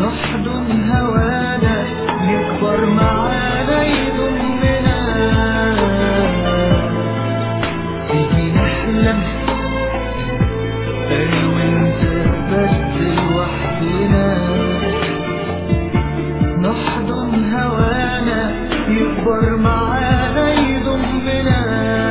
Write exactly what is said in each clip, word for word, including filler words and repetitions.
نحضن هوانا يكبر معانا يضمنا، تيجي نحلم أنا وأنت بس لوحدنا، نحضن هوانا يكبر معانا يضمنا.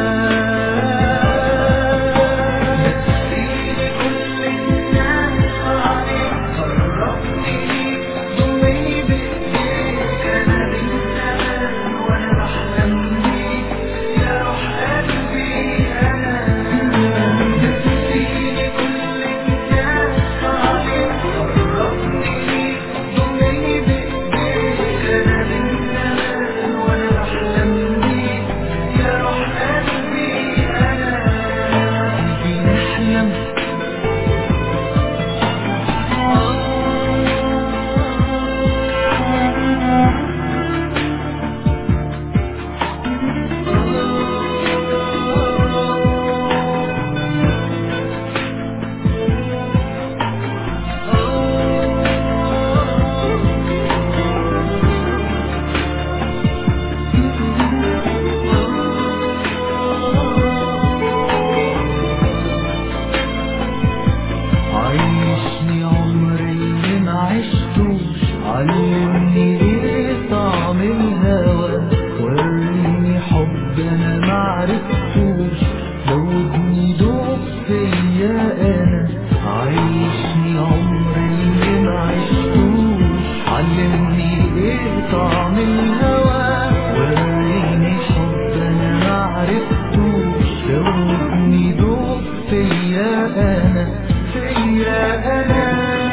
عيشني عمر اللي معشتوش، علمني ايه طعم الهوى، وريني حب انا معرفتوش، دوبني دوب فيا انا. عيشني عمر اللي معشتوش، علمني ايه طعم الهوى، وريني حب انا معرفتوش، دوبني دوب فيا انا فيا أنا.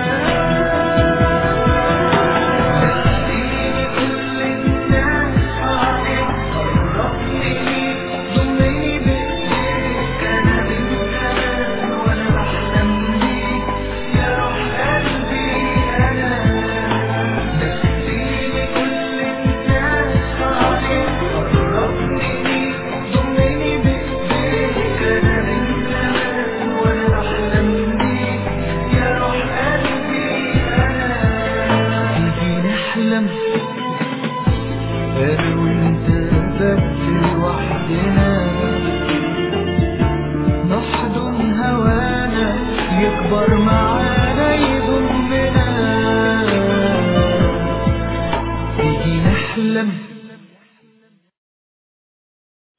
خليني كل الناس عليك، قربني ضمني بإيديك، أنا من زمان وأنا بحلم بيك يا روح قلبي أنا. خليني كل الناس عليك، قربني ضمني بإيديك، أنا من زمان وأنا بحلم بيك يا روح قلبي أنا. تيجي نحلم أنا وأنت بس لوحدنا، نحضن هوانا يكبر معانا يضمنا، تيجي نحلم